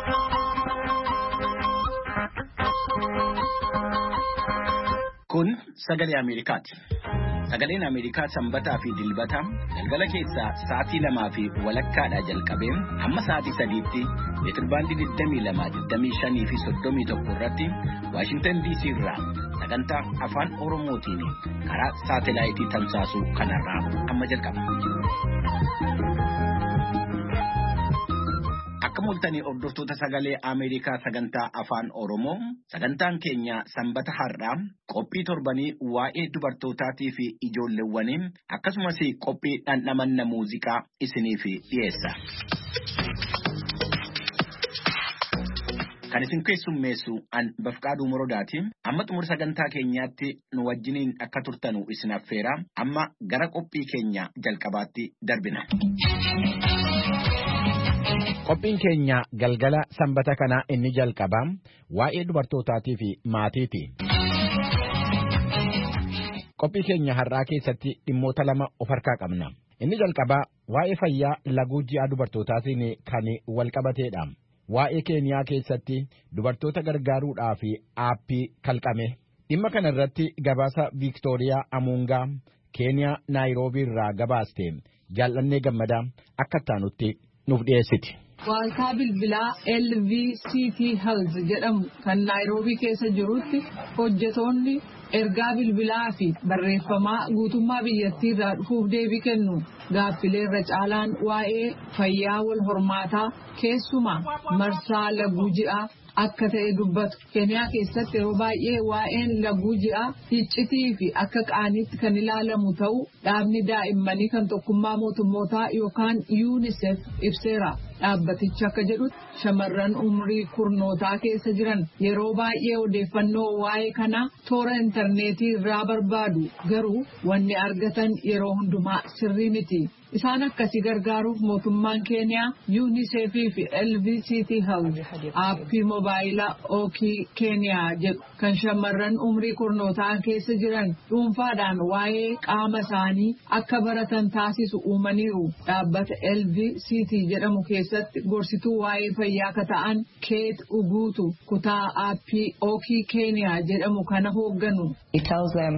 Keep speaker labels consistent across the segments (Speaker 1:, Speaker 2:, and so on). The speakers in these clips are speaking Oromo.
Speaker 1: Kun sagalee Ameerikaati. Sagaleen Ameerikaa sanbataa fi dilbata galgala keessaa sa'aatii 2 fi walakkaadhaa jalqabee hamma sa'aatii 3tti meetirbaandii 22, 25 fi 31 irratti Waashingtan DC irraa sagantaa afaan Oromootiin karaa saatelaayitii tamsaasuu kanarraa amma jalqaba. Akka mul'atanii hordoftoota sagalee Ameerikaa sagantaa afaan Oromoo sagantaan keenya sanbata har'aa qophii torbanii waa'ee dubartootaatii fi ijoolleewwanii akkasumas qophii dhandhamanna muuziqaa isiniif dhiyeessa. Kan isin keessummeessu an Bafqaaduu Morodaati. Amma xumura sagantaa keenyaatti nu wajjiniin akka turtanu isin affeera. Amma gara qophii keenya jalqabaatti darbina. Qophiin keenya galgala sanbata kanaa inni jalqabaa waa'ee dubartootaatii fi maatiiti. Qophii keenya har'aa keessatti dhimmoota lama of harkaa qabna. Inni jalqabaa waa'ee fayyaa laguu ji'a dubartootaatiin kan wal qabateedha. Waa'ee Keeniyaa keessatti dubartoota gargaaruudhaa fi aappii kalqame. Dhimma kana irratti gabaasa Viiktooriyaa Amuungaa Keeniyaa Naayiroobii irraa gabaaste jaallannee gammadaa akka taanutti nuuf dhiyeessiti.
Speaker 2: Waaltaa bilbilaa LVCT Health jedhamu kan Naayiroobii keessa jirutti hojjetoonni ergaa bilbilaa fi barreeffamaa guutummaa biyyattii irraa dhufuuf deebii kennu. Gaaffilee irra caalaan waa'ee fayyaa wal hormaataa keessumaa marsaa laguu ji'aa akka ta'e dubbatu. Keeniyaa keessatti yeroo baay'ee waa'een laguu ji'aa iccitii fi akka qaaniitti kan ilaalamu ta'uu dhaabni daa'immanii kan tokkummaa mootummootaa yookaan UNICEF ibseera. Dhaabbatichi akka jedhutti shamarran umrii kurnootaa keessa jiran yeroo baay'ee odeeffannoo waa'ee kanaa toora intarneetii irraa barbaadu garuu wanni argatan yeroo hundumaa sirrii miti. Isaan akkasii gargaaruuf mootummaan Keeniyaa UNICEF fi LVCT Health aappii moobaayilaa Ookii Keeniyaa jedhu kan shamarran umrii kurnootaa keessa jiran dhuunfaadhaan waa'ee qaama isaanii akka baratan taasisu uumaniiru. Dhaabbata LVCT jedhamu keessatti gorsituu waa'ee fayyaa kan ta'an Keet Uguutu kutaa aappii Ookii Keeniyaa jedhamu kana hoogganu.
Speaker 3: It tells them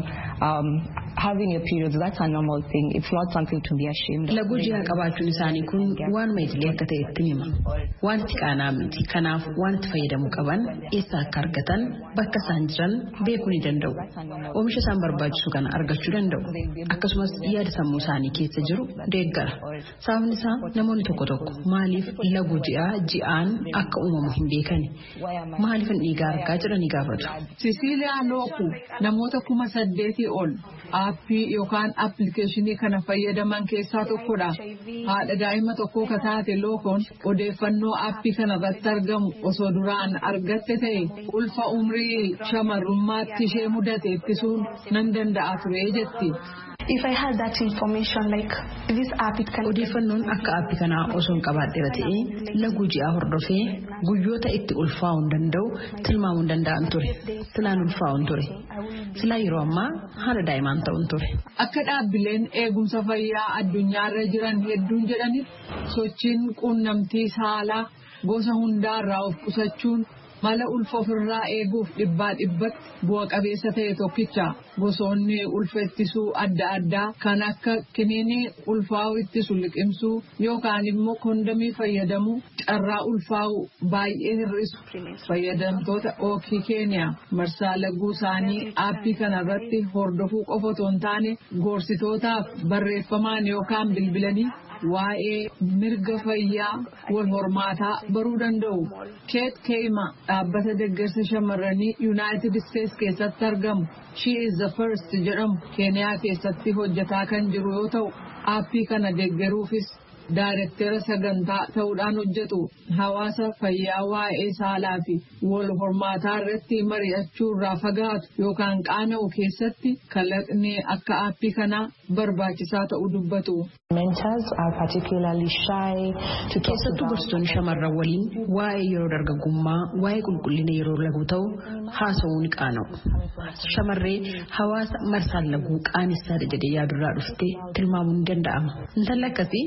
Speaker 3: having a period, that's a normal thing. It's not something to be ashamed of.
Speaker 4: Laguu ji'aa qabaachuun isaanii kun waan maitilee akka ta'e itti hima. Wanti qaanaa miti. Kanaaf wanti fayyadamuu qaban eessa akka argatan bakka isaan jiran beekuu ni danda'u. Oomisha isaan barbaachisu kana argachuu danda'u. Akkasumas yaada sammuu isaanii keessa jiru deeggara. Sababni isaa namoonni tokko maaliif laguu ji'aan akka uumamu hin beekani. Maaliif dhiigaa argaa jiranii gaafatu.
Speaker 2: Sisiiliyaa Looku namoota 8,000 ol aappii yookaan appilikeeshinii kana fayyadaman keessaa tokkodha. Haadha daa'ima tokkoo ka taate Lookoon odeeffannoo aappii kana irratti argamu osoo duraan argatte ta'e ulfa umrii shamarrummaatti ishee mudate ittisuun nan danda'a ture jetti.
Speaker 3: If I had that information, like this app, it can.
Speaker 4: Odeeffannoon akka aappii kanaa osoo hin qabaadheera ta'ee laguu ji'aa hordofee guyyoota itti ulfaa'uu danda'u tilmaamuu danda'an ture. Silaan ulfaa'uun ture. Silaa yeroo ammaa haala daa'imaan ta'uun ture.
Speaker 2: Akka dhaabbileen eegumsa fayyaa addunyaarra jiran hedduun jedhanitti sochiin quunnamtii saalaa gosa hundaarraa of qusachuun mala ulfa ofirraa eeguuf dhibbatti bu'a qabeessa ta'e tokkicha. Gosoonni ulfa ittisuu adda addaa kan akka kiniinii ulfaa'uu ittisu liqimsuu yookaan immoo kondomii fayyadamuu carraa ulfaa'uu baay'ee hir'isu. Fayyadamtoota Ookii Keeniyaa marsaa laguu isaanii aappii kanarratti hordofuu qofa otoo hin taane gorsitootaaf barreeffamaan yookaan bilbilanii waa'ee mirga fayyaa wal hormaataa baruu danda'u. Keet Keema dhaabbata deeggarsa shamarranii United States keessatti argamu. She is the first jedhamu Keeniyaa keessatti hojjetaa kan jiru yoo ta'u aappii kana deeggaruufis Daayirektara sagantaa ta'uudhaan hojjetu. Hawaasa fayyaa waa'ee saalaa fi wal hormaataa irratti mari'achuu irraa fagaatu yookaan qaana'u keessatti kalaqni akka aappii kanaa barbaachisaa ta'uu dubbatu.
Speaker 3: Mentors are particularly shy to talk
Speaker 4: Keessattuu gorsitoonni shamarran waliin waa'ee yeroo dargaggummaa, waa'ee qulqullina yeroo laguu ta'u haasa'uu ni qaana'u. Shamarree hawaasa marsaan laguu qaanessaadha jedhee yaadurraa dhuftee tilmaamuu ni danda'ama. Intalli akkasii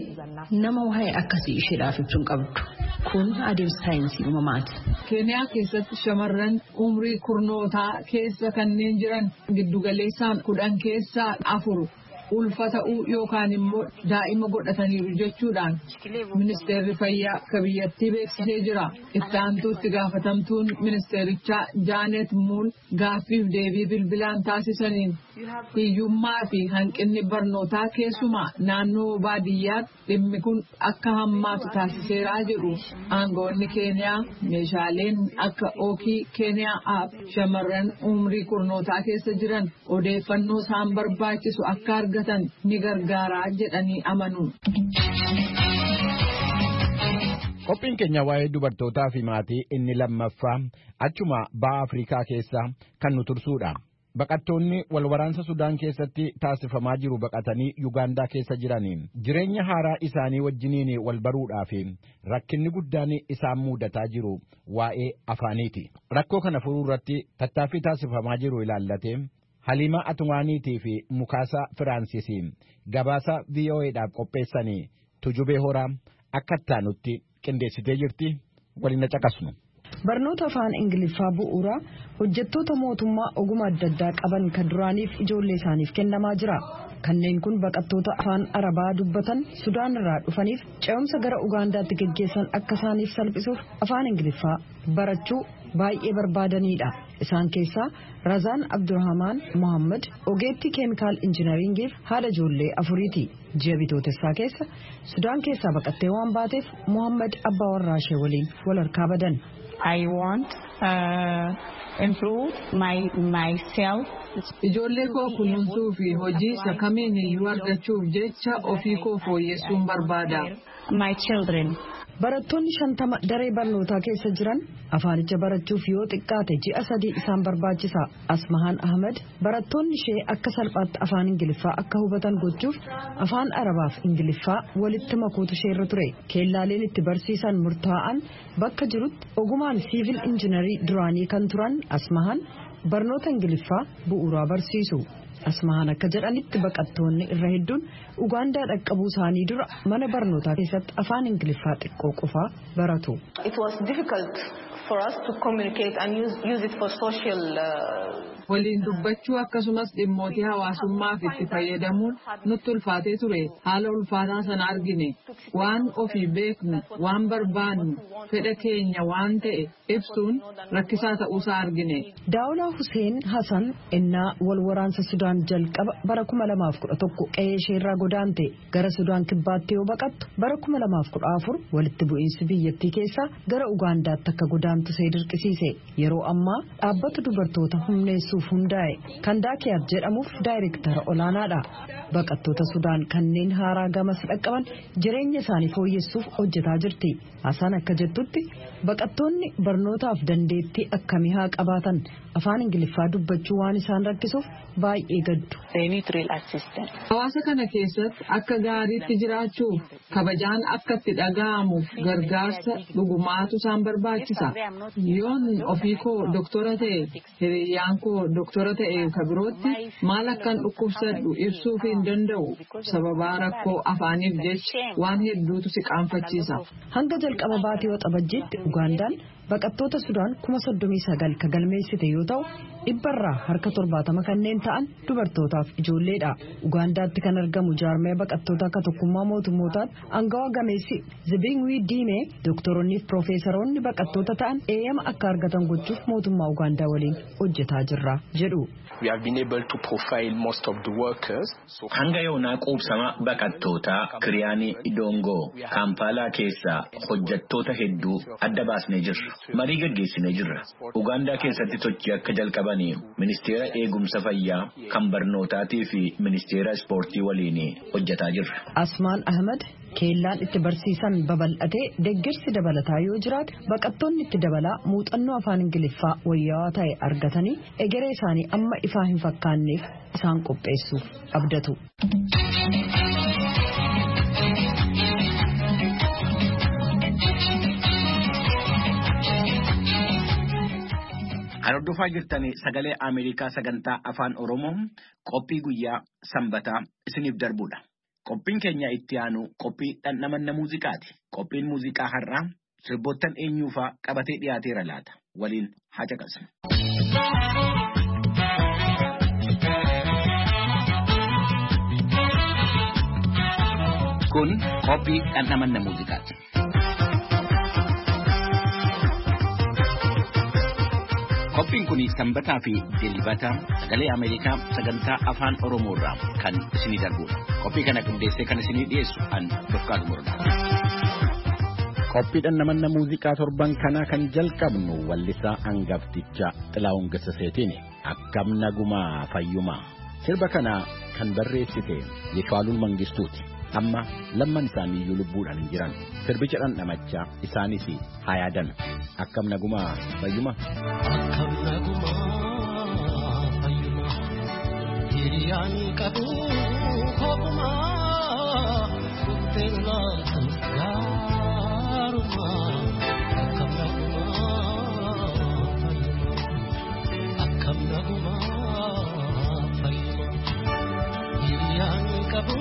Speaker 4: nama waa'ee akkasii isheedhaaf ibsuun qabdu. Kun adeemsa saayinsii uumamaati.
Speaker 2: Keeniyaa keessatti shamarran umrii kurnootaa keessa kanneen jiran giddugaleessaan 10 keessaa 4 ulfa ta'uu yookaan immoo daa'ima godhataniiru jechuudhaan ministeerri fayyaa akka biyyattii beeksisee jira. Itti aantuutti gaafatamtuun ministeerichaa Jaanet Muul gaaffiif deebii bilbilaan taasisaniin hiyyummaa fi hanqinni barnootaa keessumaa naannoo baadiyyaatti dhimmi kun akka hammaatu taasiseeraa jedhu. Aangoonni Keeniyaa meeshaaleen akka Ookii Keeniyaa app shamarran umrii kurnootaa keessa jiran odeeffannoo isaan barbaachisu akka argatan ni gargaaraa jedhanii amanu.
Speaker 1: Qophiin keenya waa'ee dubartootaa fi maatii inni lammaffaa achuma ba'a Afrikaa keessa kan nu tursuudha. Baqattoonni walwaraansa Sudaan keessatti taasifamaa jiru baqatanii Yugaandaa keessa jiraniin jireenya haaraa isaanii wajjiniin wal baruudhaaf rakkinni guddaan isaan mudataa jiru waa'ee afaaniiti. Rakkoo kana furuu irratti tattaaffii taasifamaa jiru ilaallatee Halimaa Atumaaniitii fi Mukaasaa Firaansiisiin gabaasa VOA'dhaaf qopheessanii Tujubee Horaa akka taanutti qindeessitee jirti waliin caqasnu.
Speaker 5: Barnoota afaan Ingiliffaa bu'uuraa hojjettoota mootummaa ogummaa adda addaa qaban kan duraaniif ijoollee isaaniif kennamaa jira. Kanneen kun baqattoota afaan Arabaa dubbatan Sudaan irraa dhufaniif ce'umsa gara Ugaandaatti gaggeessan akka isaaniif salphisuuf afaan Ingiliffaa barachuu baay'ee barbaadanidha. Isaan keessaa Razaan Abdurrahmaan Mohammad ogeettii keemikaal injiinaringiif haadha ijoollee 4ti. Ji'a bitootessaa keessa Sudaan keessaa baqattee waan baateef Mohammad abbaa warraa ishee waliin wal harkaa badan.
Speaker 3: I want improve myself.
Speaker 2: Ijoollee koo kunuunsuu fi hojii isa kamiin iyyuu argachuuf jecha ofii koo fooyyessuun barbaada.
Speaker 3: My children.
Speaker 5: Barattoonni 50 daree barnootaa keessa jiran afaanicha barachuuf yoo xiqqaate ji'a 3 isaan barbaachisa. Asmahaan Ahmed barattoonni ishee akka salphaatti afaan Ingiliffaa akka hubatan gochuuf afaan Arabaa fi Ingiliffaa walitti makuutu ishee irra ture. Keellaaleen itti barsiisan murtaa'an bakka jirutti ogumaan siivil injiinarii duraanii kan turan Asmahaan barnoota Ingiliffaa bu'uuraa barsiisu. Asmahaan akka jedhanitti baqattoonni irra hedduun Ugaandaa dhaqqabuu isaanii dura mana barnootaa keessatti afaan Ingiliffaa xiqqoo qofaa baratu.
Speaker 3: It was difficult for us to communicate and use it for social
Speaker 2: waliin dubbachuu akkasumas dhimmootii hawaasummaaf itti fayyadamuun nutti ulfaatee ture. Haala ulfaataa sana argine waan ofii beeknu waan barbaannu fedha keenya waan ta'e ibsuun rakkisaa ta'uusaa argine.
Speaker 5: Daawulaa Hussein Hassan innaa wal waraansa Sudaan jalqaba bara 2011 qe'ee isheerraa godaante gara Sudaan kibbaatti yoo baqattu bara 2014 walitti bu'iinsi biyyattii keessaa gara Ugaandaatti akka godaantu see dirqisiise. Yeroo ammaa dhaabbata dubartoota humneessuuf hundaa'e kan Daakiyaat jedhamuuf daayireektara olaanaadha. Baqattoota Sudaan kanneen haaraa gamas dhaqqaban jireenya isaanii fooyyessuuf hojjetaa jirti. Hassan akka jettutti baqattoonni barnootaaf dandeettii akkamii haa qabaatan afaan Ingiliffaa dubbachuu waan isaan rakkisuuf baay'ee gaddu.
Speaker 2: Hawaasa kana keessatti akka gaariitti jiraachuuf kabajaan akka itti dhaga'amuuf gargaarsa dhugumaatu isaan barbaachisa. Yoon ofii koo doktora ta'e hiriyyaan koo doktora ta'e kabirootti maal akkan dhukkubsadhu ibsuuf hin danda'u sababaa rakkoo afaaniif jecha waan hedduutu si qaanfachiisa.
Speaker 5: Hanga jalqaba baatii waxabajjiitti Ugaandaan baqattoota Sudaan 39 ka galmeessite yoo ta'u dhibbarraa harka 70 kanneen ta'an dubartootaaf ijoolleedha. Ugaandaatti kan argamu jaarmee baqattoota akka tokkummaa mootummootaatti aangawa gameessi Zibingwii Diimee doktoroonni fi piroofeesaroonni baqattoota ta'an eeyyama akka argatan gochuuf mootummaa Ugaandaa waliin hojjetaa jirra jedhu.
Speaker 6: We have been able to profile most of the workers.
Speaker 7: Hanga yoonaa quubsama baqattootaa Kiriyaanii Idongoo Kaampaalaa keessaa hojjettoota hedduu adda baasnee jirra. Marii gaggeessinee jirra. Ugaandaa keessatti sochii akka jalqabanii ministeera eegumsa fayyaa kan barnootaatii fi ministeera ispoortii waliin hojjetaa jirra.
Speaker 5: Asmaan Ahmed keellaan itti barsiisan babal'atee deeggarsi dabalataa yoo jiraate baqattoonni itti dabalaa muuxannoo afaan Ingiliffaa wayyaawaa ta'e argatanii egeree isaanii amma ifaa hin fakkaanneef isaan qopheessuuf abdatu.
Speaker 7: Hordofaa jirtanii sagalee Ameerikaa sagantaa afaan Oromoo qophii guyyaa sanbataa isiniif darbudha. Qophiin keenya itti aanu qophii dhandhamanna muuziqaati. Qophiin muuziqaa har'aa sirboottan eenyuufaa qabatee dhiyaateera laata. Waliin haa caqasnu. Kun qophii dhandhamanna muuziqaati. Qophiin kun sanbataa fi dilbata sagalee Ameerikaa sagantaa afaan Oromoo irraa kan isinii darbudha. Qophii kana qindeessee kan isinii dhiyeessu an Dofqaa Gumurdaati. Qophii dhandhamanna muuziqaa torban kanaa kan jalqabnu wallisaa hangafticha Xilaawun Gassaseetiin akkam nagumaa fayyumaa. Sirba kana kan barreessite Yeshwaaluun Mangistuuti. Amma lamman isaanii iyyuu lubbuudhaan hin jiran. Sirbicha dhandhamachaa isaanis haa yaadan. Akkam nagumaa fayyuma.
Speaker 8: Akkam nagumaa fayyuma. Hiriyaan qabu kogumaa. Kubbeen laatan gaarumaa. Akkam nagumaa fayyuma. Akkam nagumaa fayyuma. Hiriyaan qabu.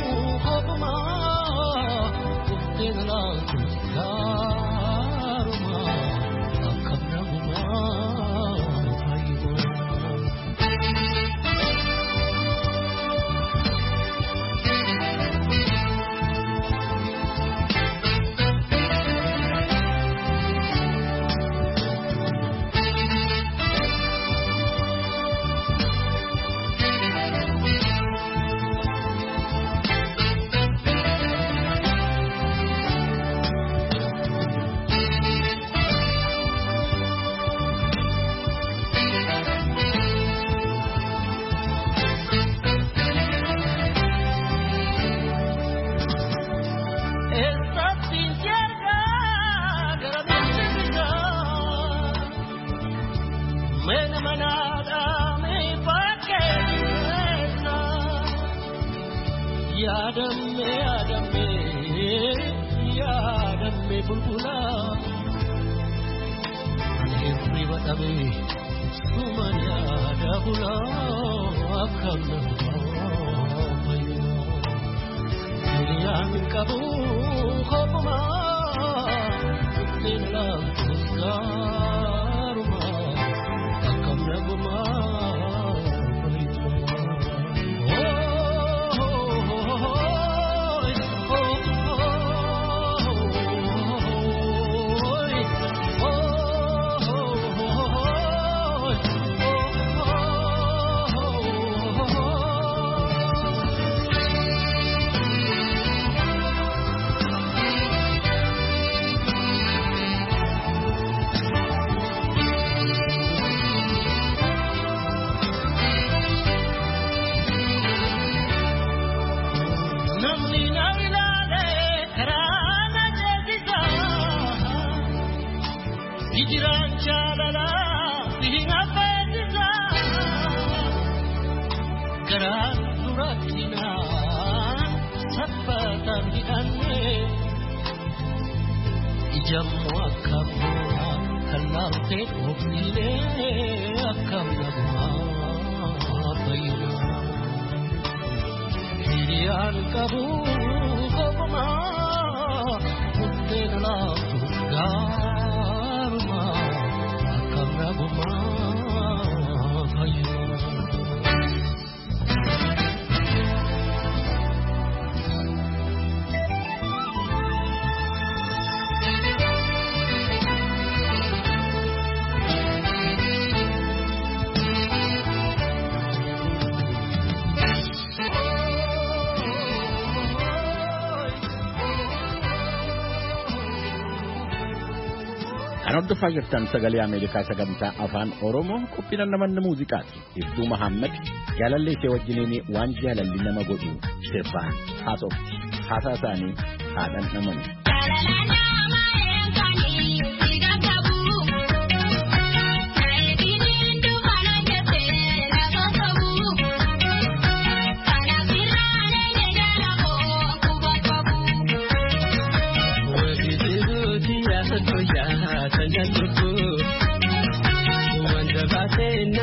Speaker 1: Hordofaa jirtan sagalee Ameerikaa sagantaa afaan Oromoo qophii dhandhamanna muuziqaati. Ibsuu Mahammed jaalallee ishee wajjiniin waan jaalalli nama godhu sirbaan haasofti. Haasaa isaanii haa dhandhaman.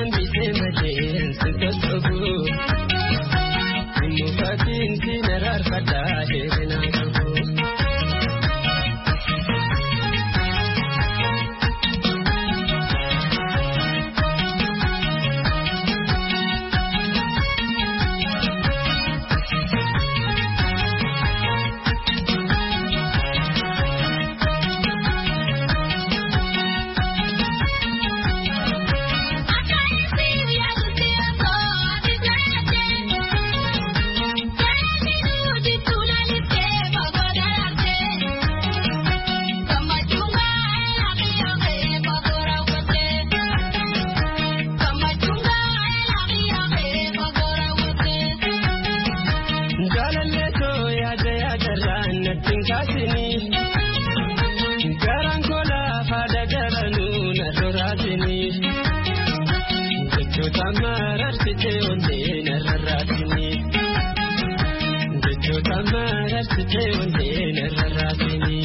Speaker 8: Wanda
Speaker 9: tinkaasini garaan kolaa faada garanuu na soraasini jechoota mararsitee onnee na rarraasini jechoota mararsitee onnee na rarraasini.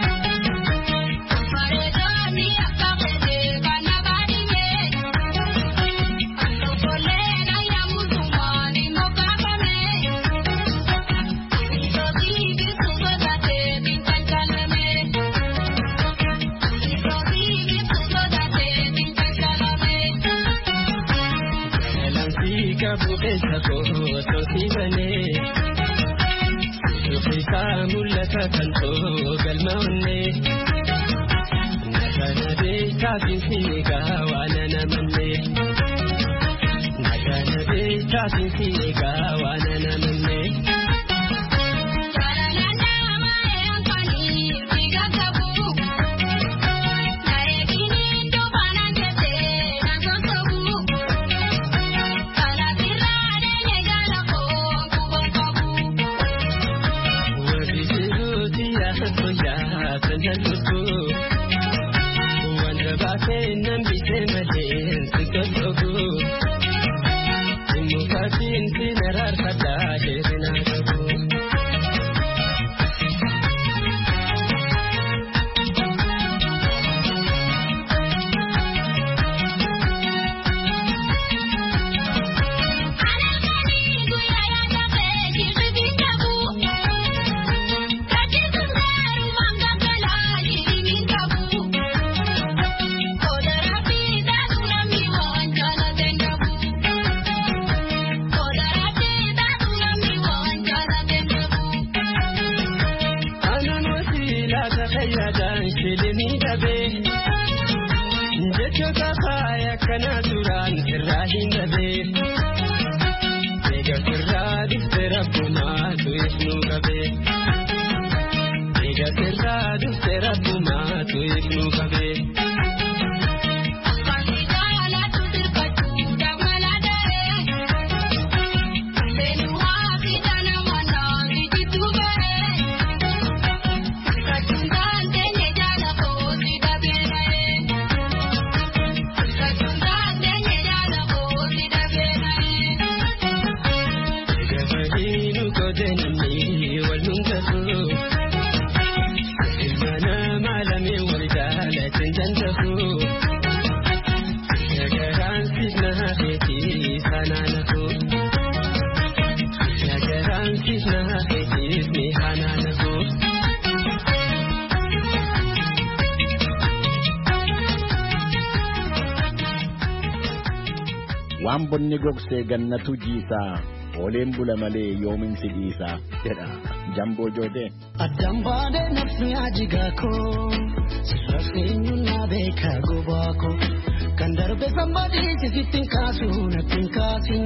Speaker 1: Waan bonni gogsee gannatu jiisaa ooleen bula malee yoomin sidiisaa jedha Jamboo Jootee.
Speaker 10: Addaan baadhee nafni ajigaakoo sirraafeenyu naa beekaa gobaakoo kan darbe sambadii sisittiin kaasuu nattiin kaasin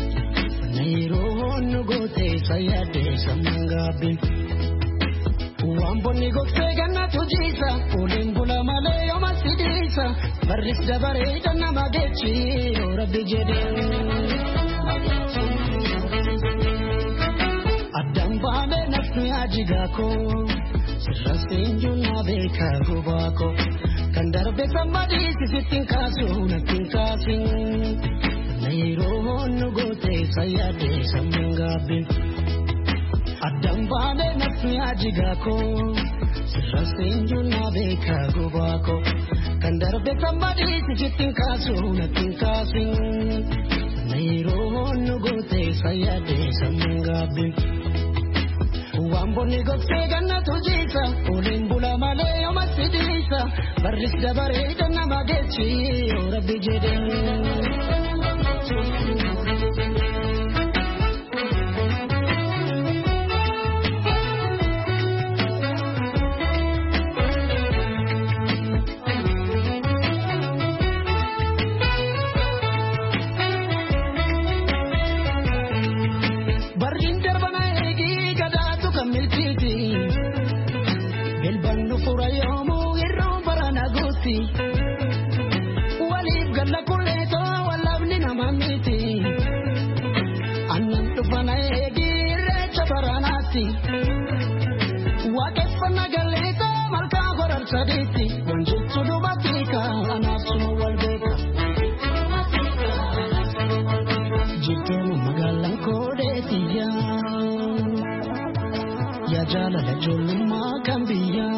Speaker 10: na yeroo honnu gootee sayyaadee sammuun gaabbiin. Waan bonni gogsee gannatu jiisa ooleen bula malee yooma sidiisa barris dabaree dannama geechi yoo rabbi jedhee. Addaan baadhee nafni ajigaakoo sirraafeenyu naa beekaa gobaakoo kan darbe sambadii sisittiin kaasuu nattiin kaasin na yeroo honnu gootee sayyaadee sammuun gaabbiin. Addaan baadhee nafni ajigaakoo sirraafeenyu naa beekaa gobaakoo kan darbe sambadii sisittiin kaasuu nattiin kaasin na yeroo honnu gootee sayyaadee sammuun gaabbiin. Waan bonni gogsee gannatu jiisa ooleen bula malee yooma sidiisa barris dabaree dannama geechi yoo rabbi jedhee. fanna galleeta malkaa gorar sadiitti wanjittu dubatika anaasuma wal beeka. Jirteemu magaalaan koodeetiyya yaa jaalala ijoollummaa kan biyyaa.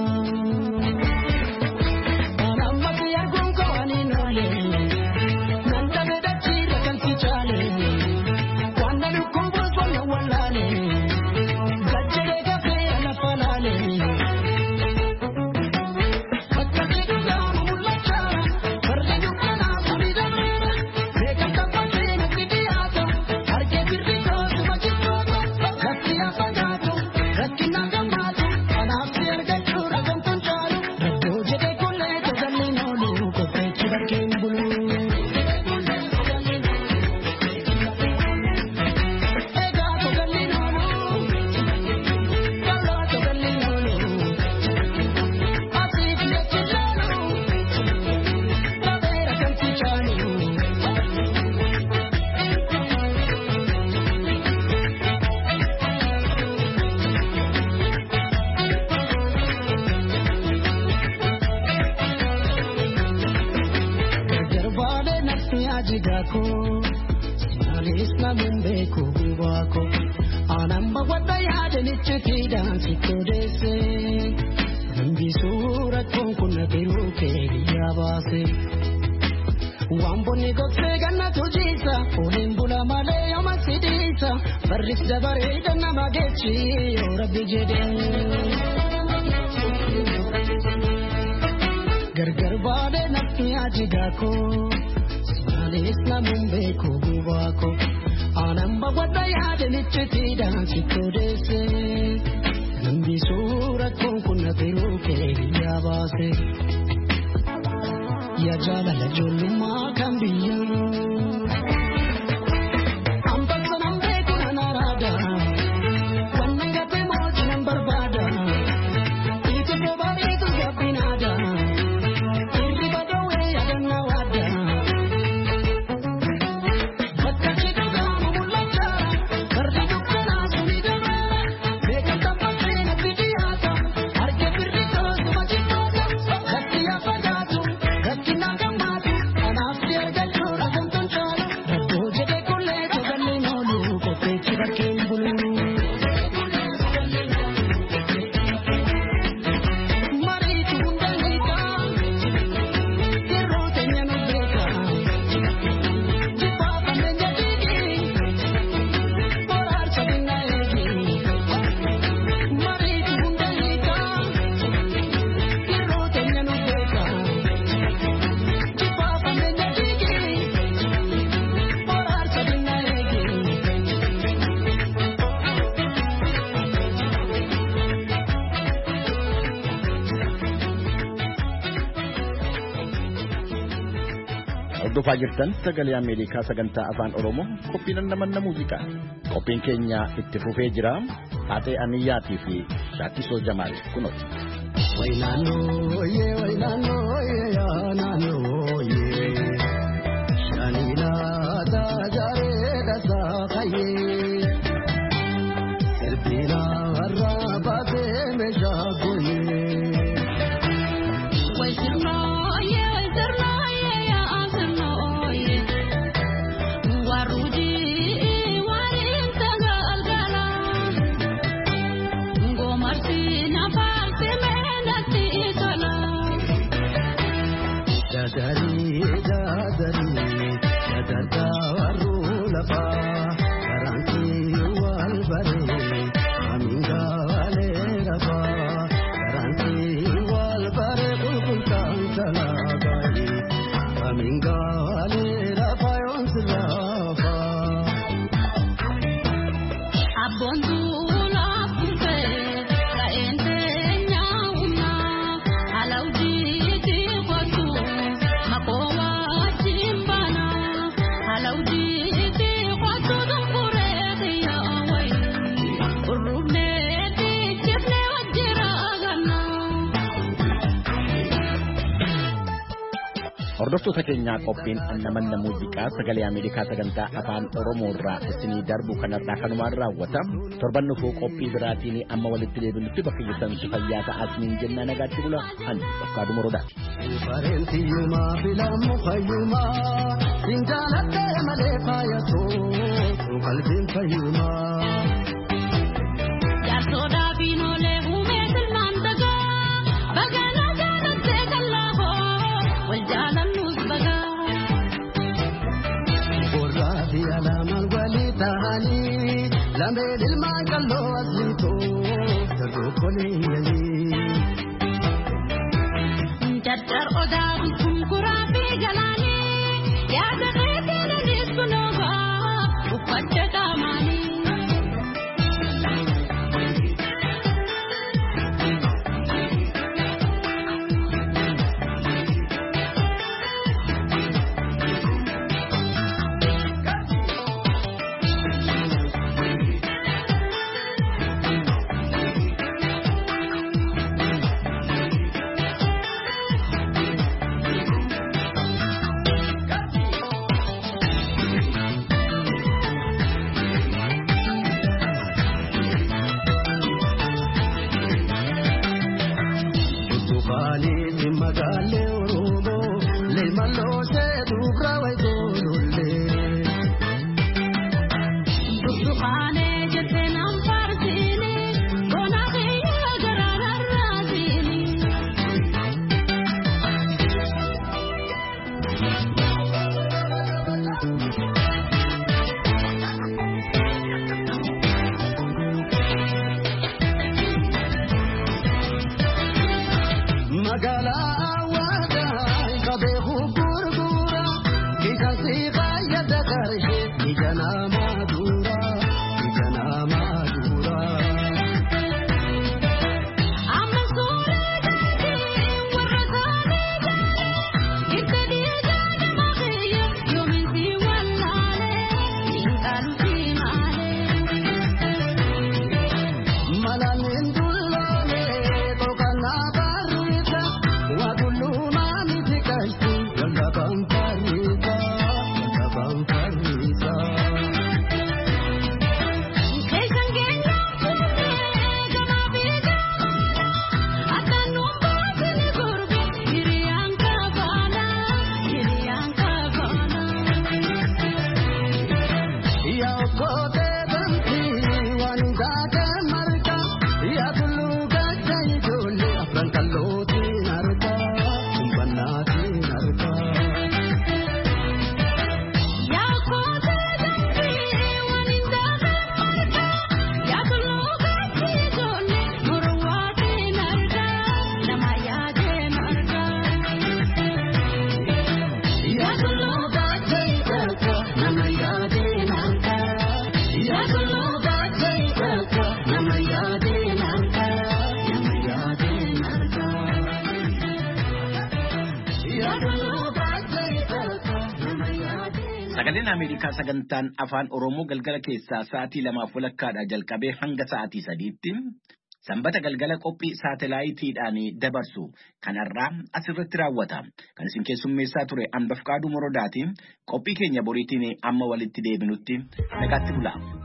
Speaker 10: Gargar baade nafti ajigako Sinalis namun beko gubako Anamba wada yaade nichiti dansi kodese Nambi surat kuna tiruke yabase Ya jalala joluma kambiya
Speaker 1: Hordofaa jirtan sagalee Ameerikaa sagantaa afaan Oromoo qophiin namanna muuziqaa. Qophiin keenya itti fufee jira. Haatee Aniyyaatii fi Shaakkisoo Jamaal kunooti.
Speaker 10: Wainaanoo yee yaa naannoo yee Shaniilaa taajaaree dhasaa qayyee Sirbiinaa har'aa baatee meeshaa gooyee.
Speaker 1: Hordoftoota keenyaa qophiin annamanna muuziqaa sagalee Ameerikaa sagantaa afaan Oromoo irraa isinii darbu kanarraa kanumaan raawwata. Torban dhufuu qophii biraatiin amma walitti deebinutti bakka jirtanitti fayyaa ta'aa isiniin jennaa nagaatti bula. Ani Bafqaa Dumorodaati.
Speaker 10: Bareentiyumaa filamu fayyumaa sinjaalatee malee faayatoo qalbiin fayyumaa.
Speaker 11: Jaarsoodhaa fiinoolee uumee silmaan dagaa baganaa jaalattee kallahoo wal jaalannus bagaa.
Speaker 10: Borraa fi alaamaan walii ta'anii lameen ilmaan qalloo asliitoo dargoo kolee yalii.
Speaker 11: Jajjar odaa bulchuun kuraa fi galaanii yaada keetiin sunoogaa uffacha qaamaanii.
Speaker 7: Sagaleen Ameerikaa sagantaan afaan Oromoo galgala keessaa sa'aatii 2:00 jalqabee hanga sa'aatii 3:00tti sanbata galgala qophii saatalaayitiidhaan dabarsu kanarraa asirratti raawwata. Kan isin keessummeessaa ture Bafqaa Dumorodaati. Qophii keenya boriitiin amma walitti deebinutti nagaatti bulaa.